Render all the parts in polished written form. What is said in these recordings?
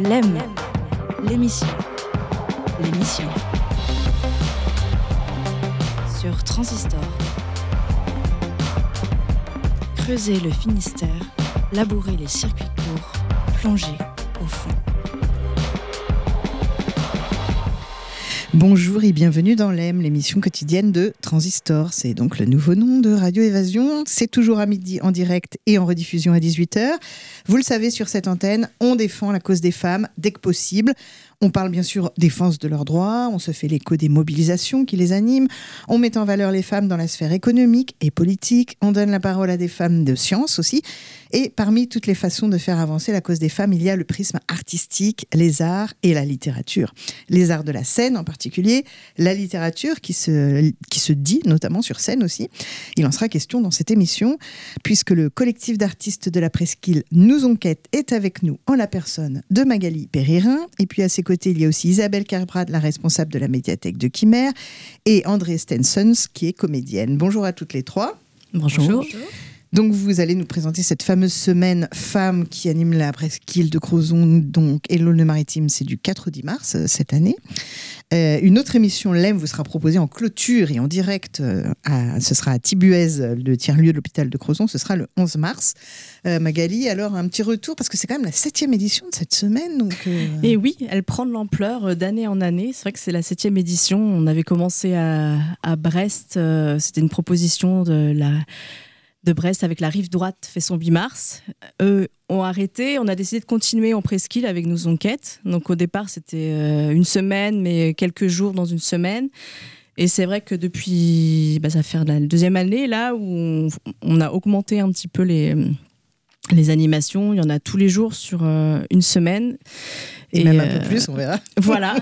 L'EM, l'émission. L'émission. Sur Transistor. Creuser le Finistère, labourer les circuits courts, plonger au fond. Bonjour et bienvenue dans l'EM, l'émission quotidienne de Transistor. C'est donc le nouveau nom de Radio Évasion. C'est toujours à midi en direct et en rediffusion à 18h. Vous le savez, sur cette antenne, on défend la cause des femmes dès que possible. On parle bien sûr défense de leurs droits, on se fait l'écho des mobilisations qui les animent, on met en valeur les femmes dans la sphère économique et politique, on donne la parole à des femmes de science aussi. Et parmi toutes les façons de faire avancer la cause des femmes, il y a le prisme artistique, les arts et la littérature. Les arts de la scène en particulier, la littérature qui se dit notamment sur scène aussi. Il en sera question dans cette émission, puisque le collectif d'artistes de la Presqu'île Nous Enquête est avec nous en la personne de Magali Péririn. Et puis à ses côtés, il y a aussi Isabelle Kerbrad, la responsable de la médiathèque de Quimer, et André Stensons, qui est comédienne. Bonjour à toutes les trois. Bonjour. Donc vous allez nous présenter cette fameuse semaine femmes qui anime la Presqu'île de Crozon, donc et l'Aulne-Maritime, c'est du 4 au 10 mars cette année. Une autre émission l'EM vous sera proposée en clôture et en direct, ce sera à Tibuez, le tiers-lieu de l'hôpital de Crozon, ce sera le 11 mars. Magali, alors un petit retour, parce que c'est quand même la 7e édition de cette semaine. Et oui, elle prend de l'ampleur d'année en année. C'est vrai que c'est la 7e édition. On avait commencé à Brest, c'était une proposition de Brest avec la rive droite fait son 8 mars. Eux ont arrêté, on a décidé de continuer en Presqu'île avec Nous Enquête. Donc au départ c'était une semaine, mais quelques jours dans une semaine. Et c'est vrai que depuis, ça fait la 2e année là où on a augmenté un petit peu les animations. Il y en a tous les jours sur une semaine. Et même un peu plus, on verra. Voilà.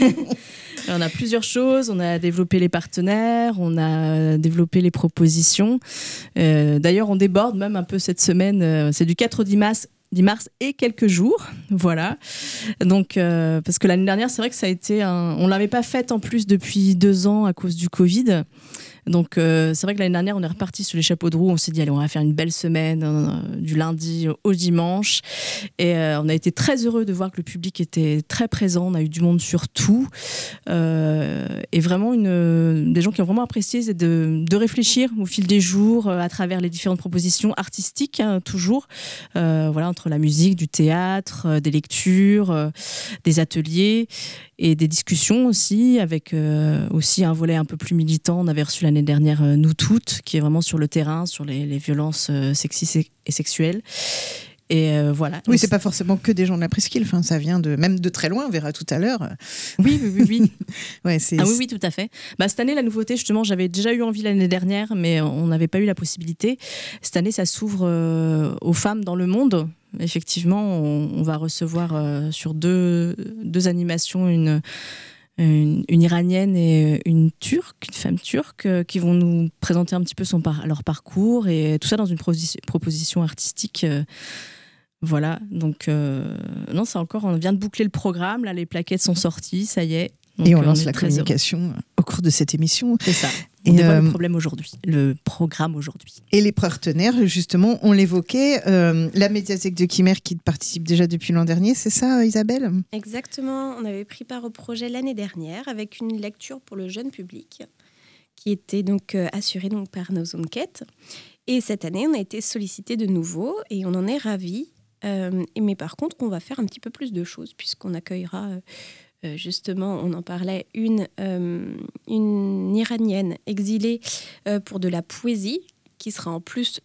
On a plusieurs choses, on a développé les partenaires, on a développé les propositions. D'ailleurs, on déborde même un peu cette semaine. C'est du 4 au 10 mars et quelques jours, voilà. Donc, parce que l'année dernière, c'est vrai que ça a été on l'avait pas faite en plus depuis 2 ans à cause du Covid. Donc c'est vrai que l'année dernière on est reparti sur les chapeaux de roue, on s'est dit allez on va faire une belle semaine du lundi au dimanche et on a été très heureux de voir que le public était très présent, on a eu du monde sur tout et vraiment des gens qui ont vraiment apprécié c'est de réfléchir au fil des jours à travers les différentes propositions artistiques toujours voilà, entre la musique, du théâtre, des lectures, des ateliers et des discussions aussi avec aussi un volet un peu plus militant. On avait reçu l'année dernière Nous Toutes, qui est vraiment sur le terrain, sur les violences sexistes et sexuelles. Et voilà. Oui, c'est pas forcément que des gens de la Presqu'île, enfin, ça vient même de très loin, on verra tout à l'heure. Oui. Ouais, oui, tout à fait. Cette année, la nouveauté, justement, j'avais déjà eu envie l'année dernière, mais on n'avait pas eu la possibilité. Cette année, ça s'ouvre aux femmes dans le monde. Effectivement, on va recevoir sur deux animations une iranienne et une femme turque, qui vont nous présenter un petit peu leur parcours et tout ça dans une proposition artistique. Voilà, donc non, c'est encore, on vient de boucler le programme, là les plaquettes sont sorties, ça y est. Donc, et on lance la communication au cours de cette émission. C'est ça. On dévoile le programme aujourd'hui. Et les partenaires, justement, on l'évoquait, la médiathèque de Quimer qui participe déjà depuis l'an dernier, c'est ça Isabelle ? Exactement, on avait pris part au projet l'année dernière avec une lecture pour le jeune public qui était donc assurée donc, par Nos Enquêtes. Et cette année, on a été sollicité de nouveau et on en est ravis. Mais par contre, on va faire un petit peu plus de choses puisqu'on accueillera... justement, on en parlait, une iranienne exilée pour de la poésie qui sera en plus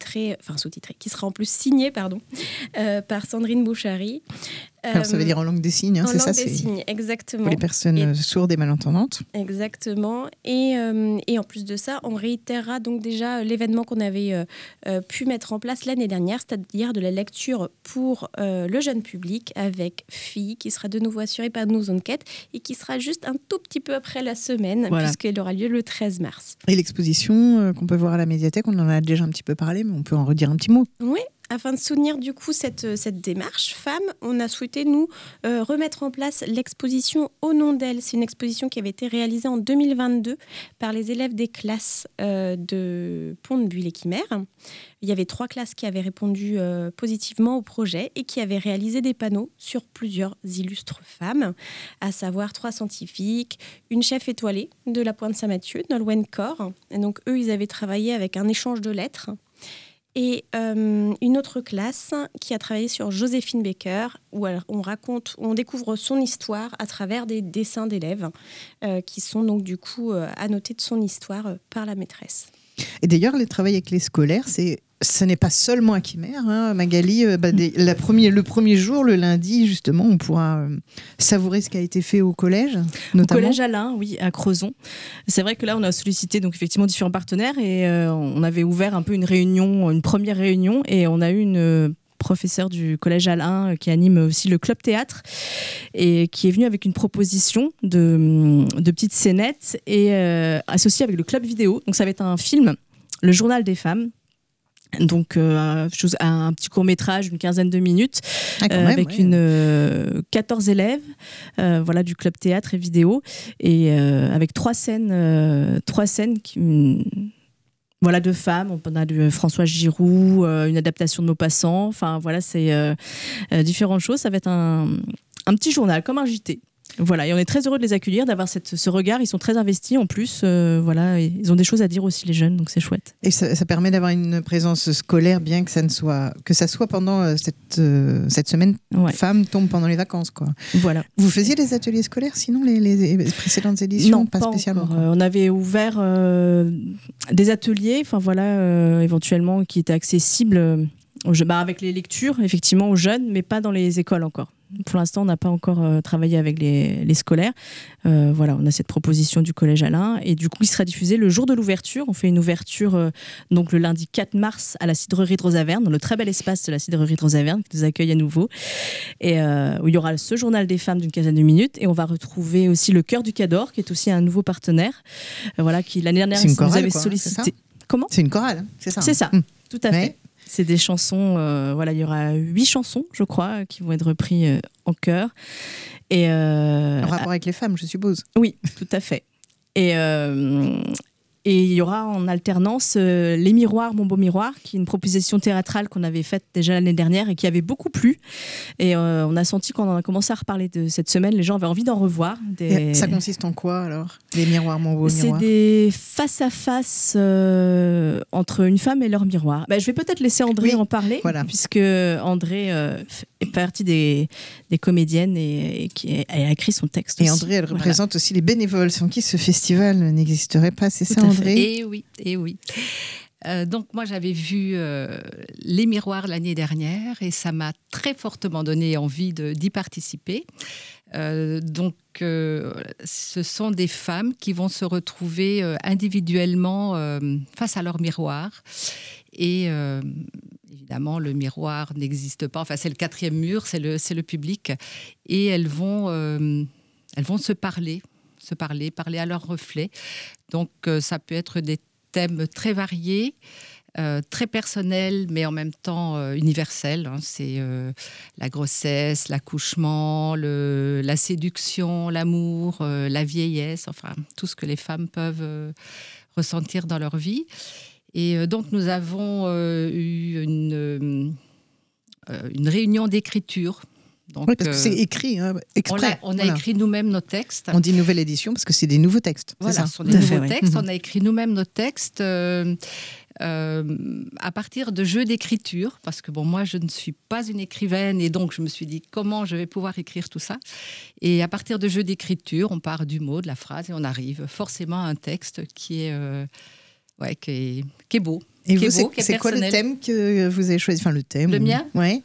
qui sera en plus signée par Sandrine Bouchary. Alors ça veut dire en langue des signes, c'est ça, des signes, exactement. Pour les personnes sourdes et malentendantes. Exactement. Et en plus de ça, on réitérera donc déjà l'événement qu'on avait pu mettre en place l'année dernière, c'est-à-dire de la lecture pour le jeune public avec Filles, qui sera de nouveau assurée par Nos Enquêtes et qui sera juste un tout petit peu après la semaine, voilà, puisqu'elle aura lieu le 13 mars. Et l'exposition qu'on peut voir à la médiathèque, on en a déjà un petit peu parlé, mais on peut en redire un petit mot. Oui. Afin de soutenir du coup cette démarche femmes, on a souhaité nous remettre en place l'exposition Au nom d'elle. C'est une exposition qui avait été réalisée en 2022 par les élèves des classes de Pont-de-Buis-les-Quimères. Il y avait 3 classes qui avaient répondu positivement au projet et qui avaient réalisé des panneaux sur plusieurs illustres femmes, à savoir 3 scientifiques, une chef étoilée de la Pointe Saint-Mathieu, Nolwenn Cor. Et donc eux, ils avaient travaillé avec un échange de lettres. Et une autre classe qui a travaillé sur Joséphine Baker, où on découvre son histoire à travers des dessins d'élèves qui sont donc du coup annotés de son histoire par la maîtresse. Et d'ailleurs, le travail avec les scolaires, ce n'est pas seulement à Quimères, hein, Magali. Le premier jour, le lundi, justement, on pourra savourer ce qui a été fait au collège, notamment. Au collège Alain, oui, à Crozon. C'est vrai que là, on a sollicité donc effectivement différents partenaires et on avait ouvert un peu une première réunion, et on a eu une professeure du collège Alain qui anime aussi le club théâtre et qui est venue avec une proposition de petites scénettes et associée avec le club vidéo. Donc ça va être un film, Le Journal des femmes. Donc un petit court-métrage d'une 15aine de minutes avec 14 élèves du club théâtre et vidéo, et avec 3 scènes de femmes. On a du Françoise Giroud, une adaptation de Maupassant, enfin voilà, c'est différentes choses. Ça va être un petit journal comme un JT. Voilà, et on est très heureux de les accueillir, d'avoir ce regard. Ils sont très investis en plus. Ils ont des choses à dire aussi, les jeunes, donc c'est chouette. Et ça permet d'avoir une présence scolaire, bien que ça soit pendant cette semaine. Ouais. Femmes tombent pendant les vacances, quoi. Voilà. Vous faisiez des ateliers scolaires, sinon les précédentes éditions? Non, pas spécialement. On avait ouvert des ateliers, éventuellement qui étaient accessibles avec les lectures, effectivement, aux jeunes, mais pas dans les écoles encore. Pour l'instant, on n'a pas encore travaillé avec les scolaires. On a cette proposition du collège Alain, et du coup, il sera diffusé le jour de l'ouverture. On fait une ouverture donc le lundi 4 mars à la cidrerie de Rosaverne, dans le très bel espace de la cidrerie de Rosaverne qui nous accueille à nouveau, et où il y aura ce journal des femmes d'une 15aine de minutes, et on va retrouver aussi le Chœur du Cador, qui est aussi un nouveau partenaire, qui l'année dernière nous avait sollicité. Comment ? C'est une chorale, c'est ça? C'est ça, tout à fait. C'est des chansons, il y aura 8 chansons, je crois, qui vont être reprises en chœur. En rapport avec les femmes, je suppose. Oui, tout à fait. Et il y aura en alternance Les Miroirs, mon beau miroir, qui est une proposition théâtrale qu'on avait faite déjà l'année dernière et qui avait beaucoup plu. Et on a senti, quand on a commencé à reparler de cette semaine, les gens avaient envie d'en revoir. Ça consiste en quoi alors, Les Miroirs, mon beau miroir? C'est des face-à-face entre une femme et leur miroir. Je vais peut-être laisser André en parler, puisque André est partie des comédiennes et qui a écrit son texte. Et André, elle représente aussi les bénévoles, sans qui ce festival n'existerait pas, c'est ça, André? Et oui. Donc moi j'avais vu Les Miroirs l'année dernière et ça m'a très fortement donné envie d'y participer. Ce sont des femmes qui vont se retrouver individuellement face à leur miroir, et évidemment le miroir n'existe pas, c'est le 4e mur, c'est le public, et elles vont se parler à leur reflet. Donc ça peut être des thèmes très variés, très personnels, mais en même temps universels. C'est la grossesse, l'accouchement, la séduction, l'amour, la vieillesse, tout ce que les femmes peuvent ressentir dans leur vie. Et donc nous avons eu une réunion d'écriture. Donc, parce que c'est écrit, exprès. On a écrit nous-mêmes nos textes. On dit nouvelle édition parce que c'est des nouveaux textes. Voilà, ce sont des nouveaux textes. On a écrit nous-mêmes nos textes à partir de jeux d'écriture, parce que moi je ne suis pas une écrivaine, et donc je me suis dit comment je vais pouvoir écrire tout ça. Et à partir de jeux d'écriture, on part du mot, de la phrase, et on arrive forcément à un texte qui est beau. Et vous, c'est quoi le thème que vous avez choisi? Le thème. Le mien? Oui.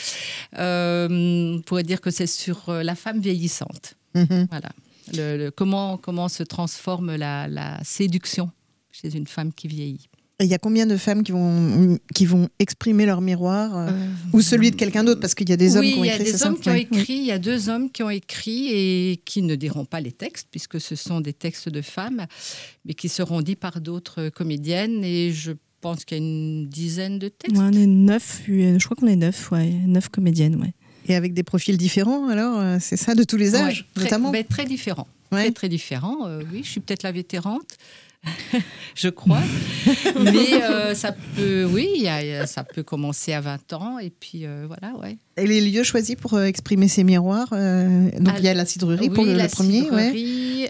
On pourrait dire que c'est sur la femme vieillissante. Voilà. Comment se transforme la séduction chez une femme qui vieillit. Il y a combien de femmes qui vont exprimer leur miroir ou celui de quelqu'un d'autre, parce qu'il y a des hommes qui ont écrit. Oui, il y a des hommes qui ont écrit. Il y a 2 hommes qui ont écrit et qui ne diront pas les textes, puisque ce sont des textes de femmes, mais qui seront dits par d'autres comédiennes. Et je pense qu'il y a une dizaine de textes. Ouais, on est 9, je crois qu'on est 9, 9 comédiennes. Ouais. Et avec des profils différents, alors, c'est ça, de tous les âges, notamment Très différents. Ouais. Très différents. Oui, je suis peut-être la vétérante. Je crois. Mais ça peut commencer à 20 ans. Et puis voilà, ouais. Et les lieux choisis pour exprimer ces miroirs donc il y a la cidrerie pour le premier. Cidrerie,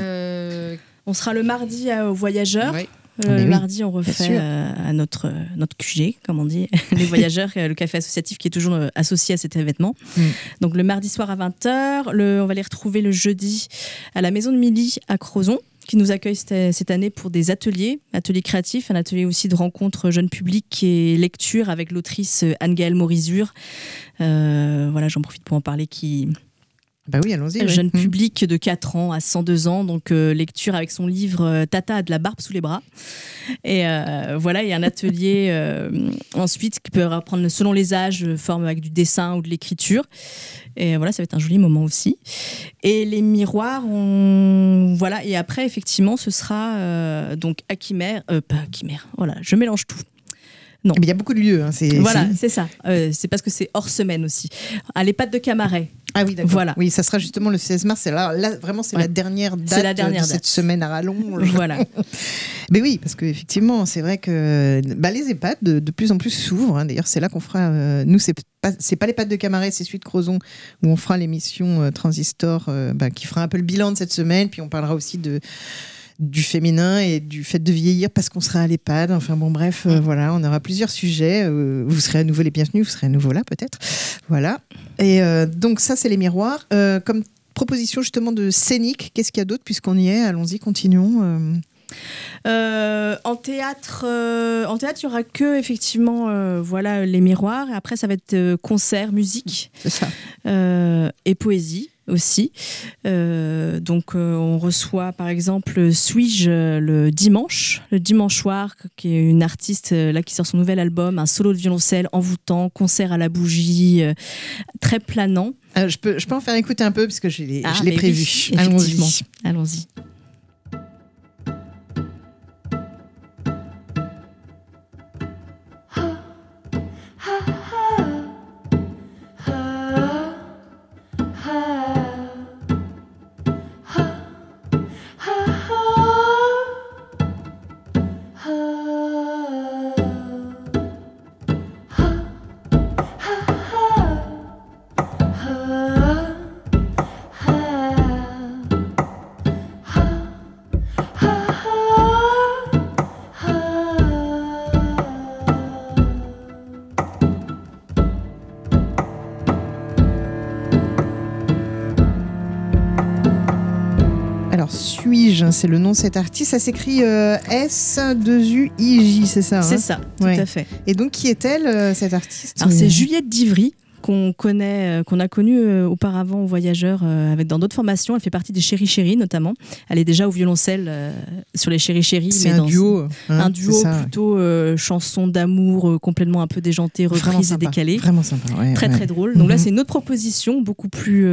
On sera le mardi au Voyageurs. Ouais. Le mardi, on refait à notre QG, comme on dit, les Voyageurs, le café associatif qui est toujours associé à cet événement. Donc le mardi soir à 20h, on va les retrouver le jeudi à la Maison de Milly à Crozon, qui nous accueille cette année pour des ateliers créatifs, un atelier aussi de rencontre jeune public et lecture avec l'autrice Anne-Gaëlle Morizur. Voilà, j'en profite pour en parler, Bah oui, allons-y. Jeune public de 4 ans à 102 ans, donc lecture avec son livre Tata a de la barbe sous les bras. Et voilà, il y a un atelier ensuite qui peut apprendre selon les âges, forme avec du dessin ou de l'écriture. Et voilà, ça va être un joli moment aussi. Et les miroirs, voilà. Et après, effectivement, ce sera donc à Quimère, pas à Quimère. Voilà, je mélange tout. Non. Mais il y a beaucoup de lieux. C'est ça. C'est parce que c'est hors semaine aussi. À l'EHPAD de Camaret. Ah oui, d'accord. Voilà. Oui, ça sera justement le 16 mars. Là vraiment, c'est la dernière date de cette semaine à rallonge. Voilà. Mais oui, parce qu'effectivement, c'est vrai que les EHPAD de plus en plus s'ouvrent. D'ailleurs, c'est là qu'on fera... nous, c'est pas l'EHPAD de Camaret, c'est celui de Crozon, où on fera l'émission Transistor, qui fera un peu le bilan de cette semaine. Puis on parlera aussi du féminin et du fait de vieillir parce qu'on sera à l'EHPAD. Enfin bon, bref, voilà, on aura plusieurs sujets. Vous serez à nouveau les bienvenus, vous serez à nouveau là peut-être. Voilà. Et donc ça, c'est les miroirs. Comme proposition justement de scénique, qu'est-ce qu'il y a d'autre puisqu'on y est? Allons-y, continuons. En théâtre, il y aura que effectivement, les miroirs. Et après, ça va être concert, musique, c'est ça. Et poésie aussi. Donc, on reçoit par exemple Suis-je le dimanche soir, qui est une artiste là qui sort son nouvel album, un solo de violoncelle envoûtant, concert à la bougie, très planant. Je peux en faire écouter un peu parce que je l'ai prévu. Oui, effectivement. Allons-y. Suis-je, c'est le nom de cet artiste. Ça s'écrit S2UIJ, c'est ça? C'est ça, tout à fait. Et donc, qui est-elle, cette artiste? Alors, c'est Juliette Divry, qu'on a connue auparavant aux Voyageurs dans d'autres formations. Elle fait partie des Chéri Chéri notamment. Elle est déjà au violoncelle sur les Chéri Chéri. C'est un duo. Un duo plutôt chanson d'amour complètement un peu déjantée, reprise et décalée. Vraiment sympa. Ouais, très drôle. Donc là, c'est une autre proposition, beaucoup plus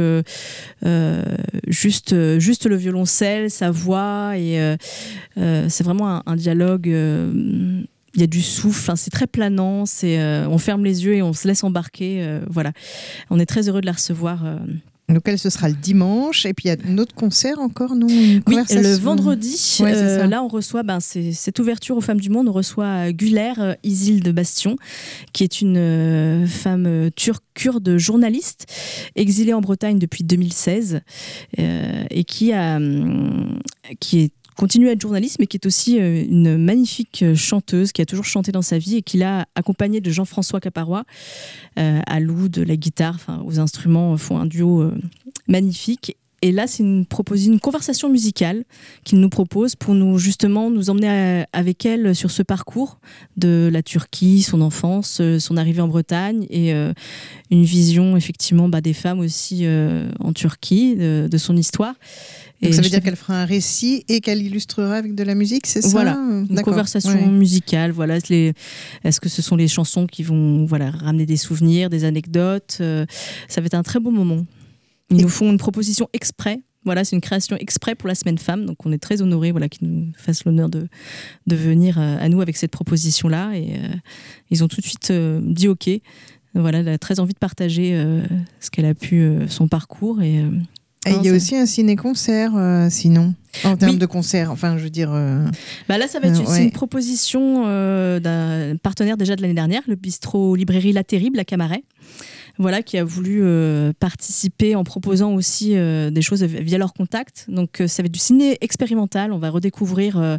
juste le violoncelle, sa voix. Et c'est vraiment un dialogue... il y a du souffle, c'est très planant, on ferme les yeux et on se laisse embarquer. Voilà. On est très heureux de la recevoir. Donc elle, ce sera le dimanche. Et puis il y a un autre concert encore, non? Oui, le vendredi. Là, on reçoit cette ouverture aux femmes du monde. On reçoit Güler Isilde Bastion, qui est une femme turque-kurde journaliste, exilée en Bretagne depuis 2016 et qui continue à être journaliste, mais qui est aussi une magnifique chanteuse qui a toujours chanté dans sa vie et qui l'a accompagnée de Jean-François Caparois à l'oud, la guitare, aux instruments, font un duo magnifique. Et là, c'est une conversation musicale qu'il nous propose pour nous emmener avec elle sur ce parcours de la Turquie, son enfance, son arrivée en Bretagne et une vision effectivement des femmes aussi en Turquie, de son histoire. Donc ça veut dire qu'elle fera un récit et qu'elle illustrera avec de la musique, c'est ça? Voilà, une conversation musicale. Voilà, est-ce que ce sont les chansons qui vont ramener des souvenirs, des anecdotes? Ça va être un très beau moment. Ils nous font une proposition exprès Voilà, c'est une création exprès pour la Semaine Femmes. Donc, on est très honorés qu'ils nous fassent l'honneur de venir à nous avec cette proposition-là. Et ils ont tout de suite dit OK. Voilà, elle a très envie de partager ce qu'elle a pu, son parcours. Et il y a aussi un ciné-concert, sinon, en termes de concert. Enfin, je veux dire. Là, ça va être c'est une proposition d'un partenaire déjà de l'année dernière, le bistrot librairie La Terrible à Camaret. Voilà, qui a voulu participer en proposant aussi des choses via leur contact. Donc, ça va être du ciné expérimental. On va redécouvrir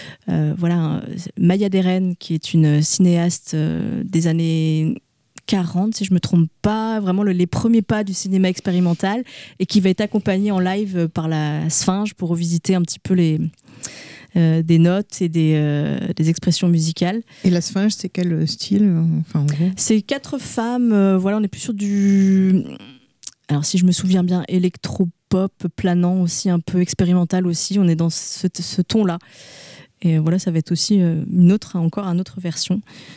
Maya Deren, qui est une cinéaste des années 40, si je ne me trompe pas, vraiment les premiers pas du cinéma expérimental, et qui va être accompagnée en live par la Sphinge pour revisiter un petit peu des notes et des expressions musicales. Et la Sphinge, c'est quel style, en gros ? C'est 4 femmes, on est plus sur du... Alors si je me souviens bien, électropop, planant aussi, un peu expérimental aussi, on est dans ce ton-là. Et voilà, ça va être aussi une autre version.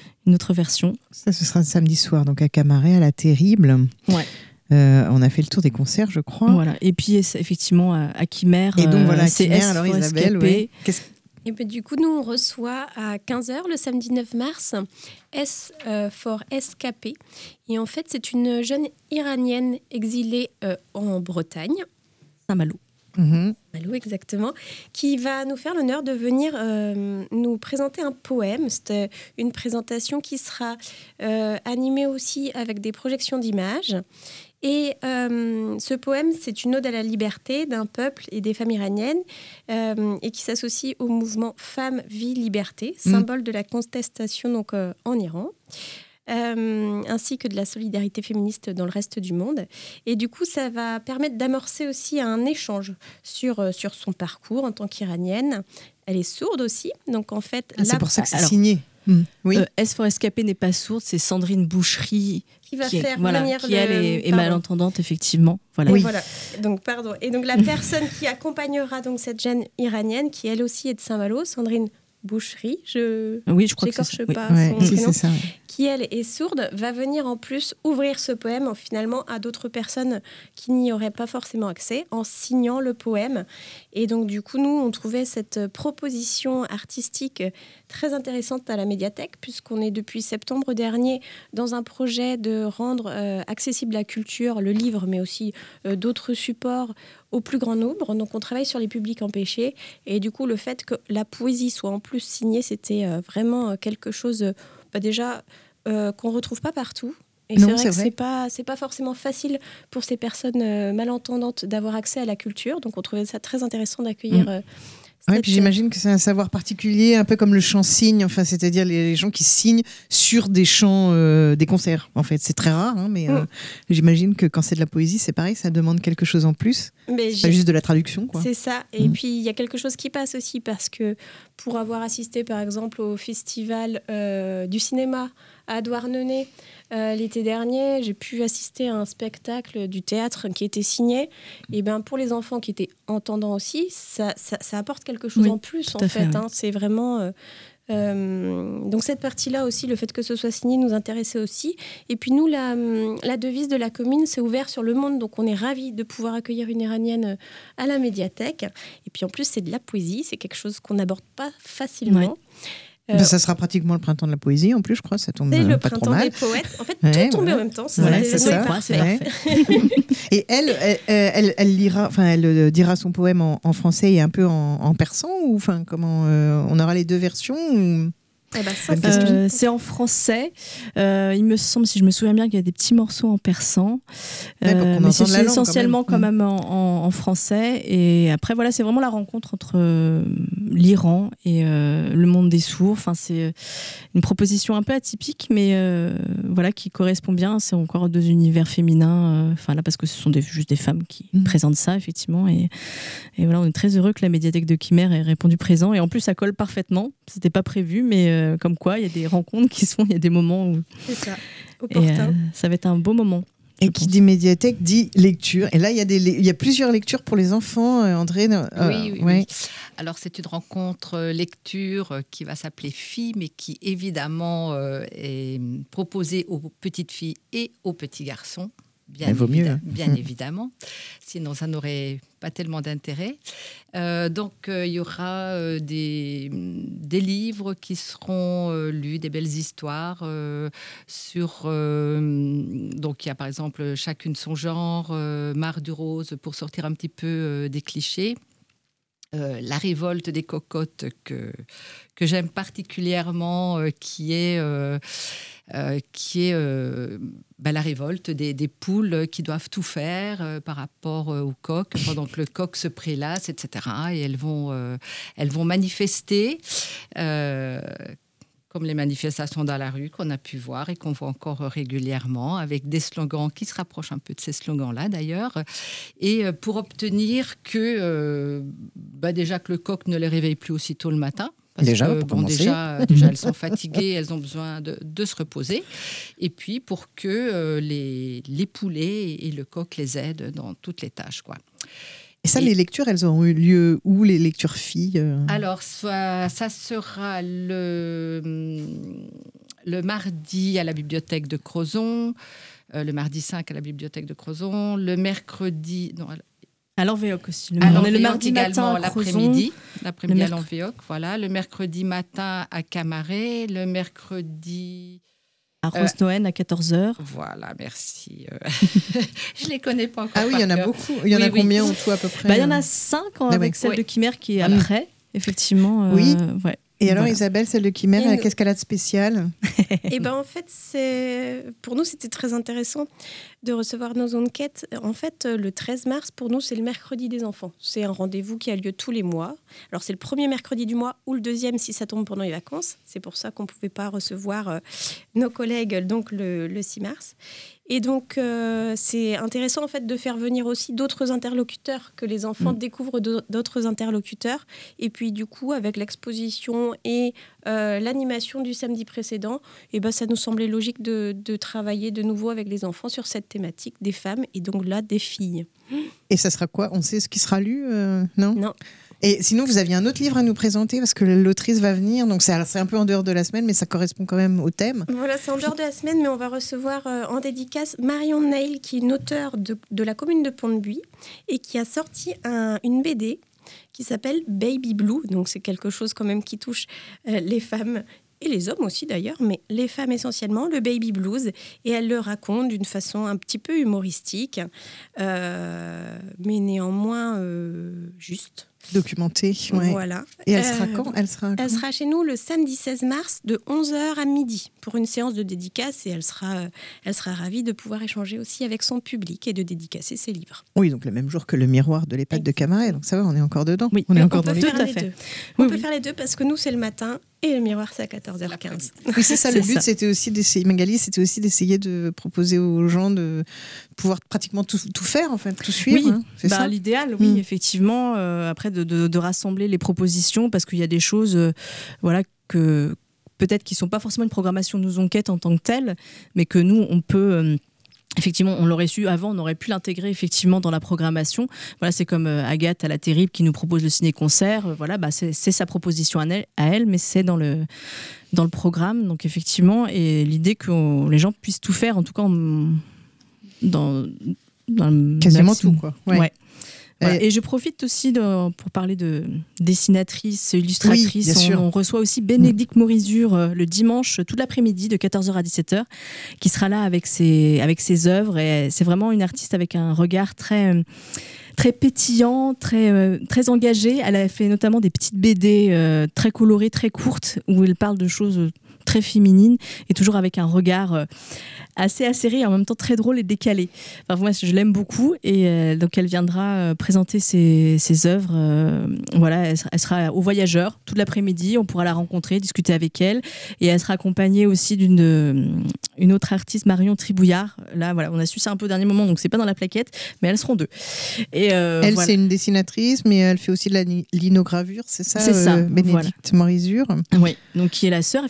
Ça, ce sera samedi soir, donc à Camaret, à La Terrible. Ouais. On a fait le tour des concerts, je crois. Voilà. Et puis, effectivement, à Quimer. Et donc, voilà, c'est Quimer, alors Isabelle, ouais. Et bien, du coup, nous, on reçoit à 15h, le samedi 9 mars, S for SKP. Et en fait, c'est une jeune Iranienne exilée en Bretagne. Saint-Malo. Saint-Malo, exactement, qui va nous faire l'honneur de venir nous présenter un poème. C'est une présentation qui sera animée aussi avec des projections d'images. Et ce poème, c'est une ode à la liberté d'un peuple et des femmes iraniennes et qui s'associe au mouvement Femmes, Vie, Liberté, symbole de la contestation donc, en Iran. Ainsi que de la solidarité féministe dans le reste du monde. Et du coup, ça va permettre d'amorcer aussi un échange sur son parcours en tant qu'Iranienne. Elle est sourde aussi, donc en fait... c'est pour ça que c'est signé. Oui. S for SKP n'est pas sourde, c'est Sandrine Boucherie qui va faire venir elle est malentendante, effectivement. Voilà. Oui. Voilà. Donc, pardon. Et donc, la personne qui accompagnera donc, cette jeune Iranienne, qui elle aussi est de Saint-Malo, Sandrine Boucherie, oui, je crois que c'est pas son prénom, qui elle est sourde, va venir en plus ouvrir ce poème finalement à d'autres personnes qui n'y auraient pas forcément accès en signant le poème. Et donc du coup, nous, on trouvait cette proposition artistique très intéressante à la médiathèque, puisqu'on est depuis septembre dernier dans un projet de rendre accessible la culture, le livre, mais aussi d'autres supports au plus grand nombre. Donc on travaille sur les publics empêchés, et du coup le fait que la poésie soit en plus signée, c'était vraiment quelque chose déjà qu'on retrouve pas partout. Et c'est vrai que c'est pas forcément facile pour ces personnes malentendantes d'avoir accès à la culture. Donc on trouvait ça très intéressant d'accueillir. Oui, puis j'imagine que c'est un savoir particulier, un peu comme le chant-signe, enfin, c'est-à-dire les gens qui signent sur des chants, des concerts. En fait, c'est très rare, mais j'imagine que quand c'est de la poésie, c'est pareil, ça demande quelque chose en plus. Mais pas juste de la traduction, quoi. C'est ça. Et puis il y a quelque chose qui passe aussi, parce que pour avoir assisté, par exemple, au festival du cinéma à Douarnenez l'été dernier, j'ai pu assister à un spectacle du théâtre qui était signé. Et ben pour les enfants qui étaient entendants aussi, ça apporte quelque chose en plus, en fait. C'est vraiment... donc cette partie-là aussi, le fait que ce soit signé nous intéressait aussi. Et puis nous, la devise de la commune, c'est ouvert sur le monde. Donc on est ravis de pouvoir accueillir une Iranienne à la médiathèque. Et puis en plus, c'est de la poésie, c'est quelque chose qu'on n'aborde pas facilement. Ouais. Ça sera pratiquement le printemps de la poésie, en plus, je crois. Ça tombe pas trop mal. C'est le printemps des poètes. En fait, tout tombe en même temps. C'est ça. Et elle lira, enfin, elle dira son poème en français et un peu en persan, ou enfin, comment on aura les deux versions ou... c'est en français. Il me semble, si je me souviens bien, qu'il y a des petits morceaux en persan. Mais c'est essentiellement quand même en français. Et après, voilà, c'est vraiment la rencontre entre l'Iran et le monde des sourds. Enfin, c'est une proposition un peu atypique, mais voilà, qui correspond bien. C'est encore deux univers féminins. Enfin, là, parce que ce sont juste des femmes qui présentent ça, effectivement. Et voilà, on est très heureux que la médiathèque de Quimer ait répondu présent. Et en plus, ça colle parfaitement. C'était pas prévu, mais comme quoi, il y a des rencontres qui se font, il y a des moments où... C'est ça, opportun. Ça va être un beau moment. Et qui dit médiathèque dit lecture. Et là, il y a plusieurs lectures pour les enfants, André. Oui. Alors, c'est une rencontre lecture qui va s'appeler Filles, mais qui, évidemment, est proposée aux petites filles et aux petits garçons. vaut mieux. Bien évidemment. Sinon, ça n'aurait pas tellement d'intérêt. Donc, il y aura des livres qui seront lus, des belles histoires sur... donc, il y a par exemple Chacune son genre, Mar du Rose, pour sortir un petit peu des clichés. La révolte des cocottes que j'aime particulièrement, qui est la révolte des poules qui doivent tout faire par rapport aux coqs pendant que le coq se prélasse, etc. Et elles vont manifester, comme les manifestations dans la rue qu'on a pu voir et qu'on voit encore régulièrement, avec des slogans qui se rapprochent un peu de ces slogans-là d'ailleurs, et pour obtenir que déjà que le coq ne les réveille plus aussitôt le matin. Parce déjà, que, pour commencer. déjà, elles sont fatiguées, elles ont besoin de se reposer. Et puis, pour que les poulets et le coq les aident dans toutes les tâches, quoi. Et ça, les lectures, elles auront eu lieu où, les lectures filles Alors, ça sera le mardi à la bibliothèque de Crozon, le mardi 5 à la bibliothèque de Crozon, le mercredi... Non, à l'Envéoc aussi. On est le mardi matin à l'après-midi à l'Envéoc, voilà. Le mercredi matin à Camaret, le mercredi... à Rosnoën à 14h. Voilà, merci. Je ne les connais pas encore. Ah oui, il y en a beaucoup. Il y en a combien en tout à peu près? Il y en a 5 avec celle de Quimer qui est après, effectivement. Oui. Ouais. Et alors, Isabelle, celle de Quimer, qu'est-ce qu'elle a de spécial? Eh ben, en fait, pour nous, c'était très intéressant de recevoir nos enquêtes. En fait, le 13 mars, pour nous, c'est le mercredi des enfants. C'est un rendez-vous qui a lieu tous les mois. Alors, c'est le premier mercredi du mois ou le deuxième si ça tombe pendant les vacances. C'est pour ça qu'on ne pouvait pas recevoir nos collègues donc le 6 mars. Et donc, c'est intéressant en fait de faire venir aussi d'autres interlocuteurs, que les enfants découvrent d'autres interlocuteurs. Et puis, du coup, avec l'exposition et l'animation du samedi précédent, ça nous semblait logique de travailler de nouveau avec les enfants sur cette thématique des femmes et donc là, des filles. Et ça sera quoi? On sait ce qui sera lu? Non. Et sinon, vous aviez un autre livre à nous présenter parce que l'autrice va venir, donc c'est un peu en dehors de la semaine, mais ça correspond quand même au thème. Voilà, c'est en dehors de la semaine, mais on va recevoir en dédicace Marion Neil, qui est une auteure de la commune de Pont-de-Buis et qui a sorti une BD qui s'appelle Baby Blue. Donc c'est quelque chose quand même qui touche les femmes et les hommes aussi d'ailleurs, mais les femmes essentiellement, le baby blues, et elle le raconte d'une façon un petit peu humoristique, mais néanmoins juste. Documentée, ouais. Voilà. Et elle sera quand? Elle sera chez nous le samedi 16 mars de 11h à midi pour une séance de dédicace, et elle sera ravie de pouvoir échanger aussi avec son public et de dédicacer ses livres. Oui, donc le même jour que le miroir de l'EHPAD de Camaret, donc ça va, on est encore dedans. Oui, on est encore dans les les deux. On peut faire les deux parce que nous, c'est le matin et le miroir, c'est à 14h15. Oui, c'est ça, le but, c'était aussi d'essayer, Magali, c'était aussi d'essayer de proposer aux gens de pouvoir pratiquement tout faire, en fait, tout suivre. Oui, hein, c'est ça l'idéal, oui, effectivement. Après, de rassembler les propositions, parce qu'il y a des choses que peut-être qui ne sont pas forcément une programmation de nos enquêtes en tant que telle, mais que nous, on peut... effectivement, on l'aurait su avant, on aurait pu l'intégrer effectivement dans la programmation. Voilà, c'est comme Agathe à la Terrible qui nous propose le ciné-concert. C'est sa proposition à elle, mais c'est dans le programme. Donc effectivement, et l'idée que les gens puissent tout faire, en tout cas dans quasiment maximum. tout, quoi. Ouais. Voilà. Et je profite aussi pour parler de dessinatrice, illustratrice. Oui, on reçoit aussi Bénédicte Morizur le dimanche, tout l'après-midi, de 14h à 17h, qui sera là avec ses œuvres. Et c'est vraiment une artiste avec un regard très, très pétillant, très, très engagé. Elle a fait notamment des petites BD très colorées, très courtes, où elle parle de choses très féminines et toujours avec un regard assez acéré et en même temps très drôle et décalé. Enfin, moi, je l'aime beaucoup et donc elle viendra présenter ses œuvres. Elle sera au Voyageur toute l'après-midi. On pourra la rencontrer, discuter avec elle, et elle sera accompagnée aussi d'une autre artiste, Marion Tribouillard. Là, on a su ça un peu au dernier moment, donc c'est pas dans la plaquette, mais elles seront deux. Et elle, c'est une dessinatrice, mais elle fait aussi de la linogravure, c'est ça? C'est ça. Bénédicte Morizur. Oui, donc qui est la sœur effectivement d'Anne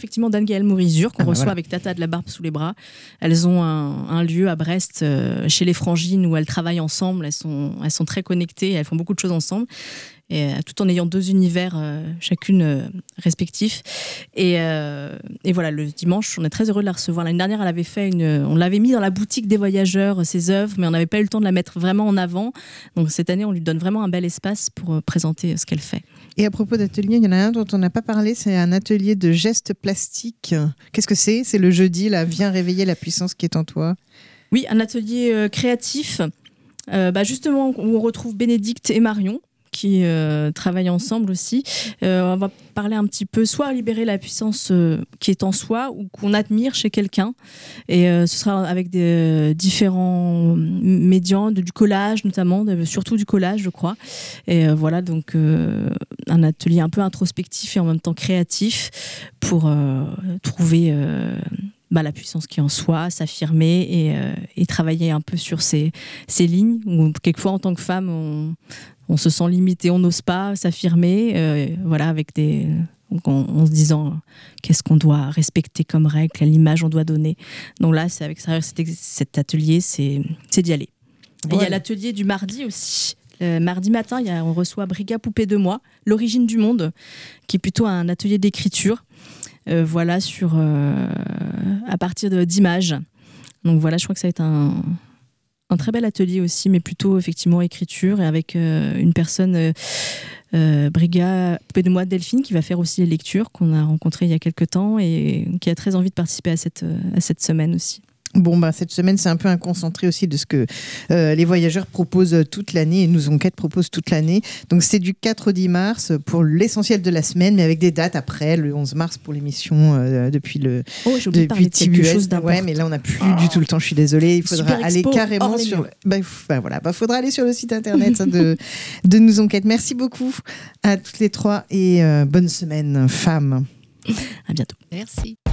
Gaëlle Mourizur, qu'on reçoit voilà. avec Tata de la barbe sous les bras. Elles ont un lieu à Brest, chez les Frangines, où elles travaillent ensemble. Elles sont très connectées, elles font beaucoup de choses ensemble. Et, tout en ayant 2 univers chacune respectifs. Et voilà, le dimanche, on est très heureux de la recevoir. L'année dernière, on l'avait mis dans la boutique des voyageurs, ses œuvres, mais on n'avait pas eu le temps de la mettre vraiment en avant. Donc cette année, on lui donne vraiment un bel espace pour présenter ce qu'elle fait. Et à propos d'atelier, il y en a un dont on n'a pas parlé, c'est un atelier de gestes plastiques. Qu'est-ce que c'est ? C'est le jeudi, là, viens réveiller la puissance qui est en toi. Oui, un atelier créatif, justement, où on retrouve Bénédicte et Marion, qui travaillent ensemble aussi. On va parler un petit peu, soit libérer la puissance qui est en soi ou qu'on admire chez quelqu'un. Et ce sera avec des différents médians, du collage notamment, surtout du collage, je crois. Et voilà, donc un atelier un peu introspectif et en même temps créatif pour trouver la puissance qui est en soi, s'affirmer et travailler un peu sur ces lignes où quelquefois en tant que femme on se sent limité, on n'ose pas s'affirmer, avec en se disant qu'est-ce qu'on doit respecter comme règle, quelle image on doit donner. Donc là, c'est avec cet atelier, c'est d'y aller. Et il y a l'atelier du mardi aussi. Le mardi matin, on reçoit Briga Poupée de moi, l'origine du monde, qui est plutôt un atelier d'écriture. Sur à partir d'images. Donc voilà, je crois que ça va être un très bel atelier aussi, mais plutôt effectivement écriture et avec une personne, Briga Poupée de moi, Delphine, qui va faire aussi les lectures qu'on a rencontrées il y a quelques temps et qui a très envie de participer à cette semaine aussi. Bon, cette semaine, c'est un peu un concentré aussi de ce que les voyageurs proposent toute l'année et Nous Enquêtes propose toute l'année. Donc, c'est du 4 au 10 mars pour l'essentiel de la semaine, mais avec des dates après, le 11 mars pour l'émission depuis j'ai oublié de parler de quelque chose d'important. Ouais, mais là, on n'a plus du tout le temps, je suis désolée. Il faudra aller carrément sur... faudra aller sur le site internet de Nous Enquêtes. Merci beaucoup à toutes les trois et bonne semaine, femmes. À bientôt. Merci.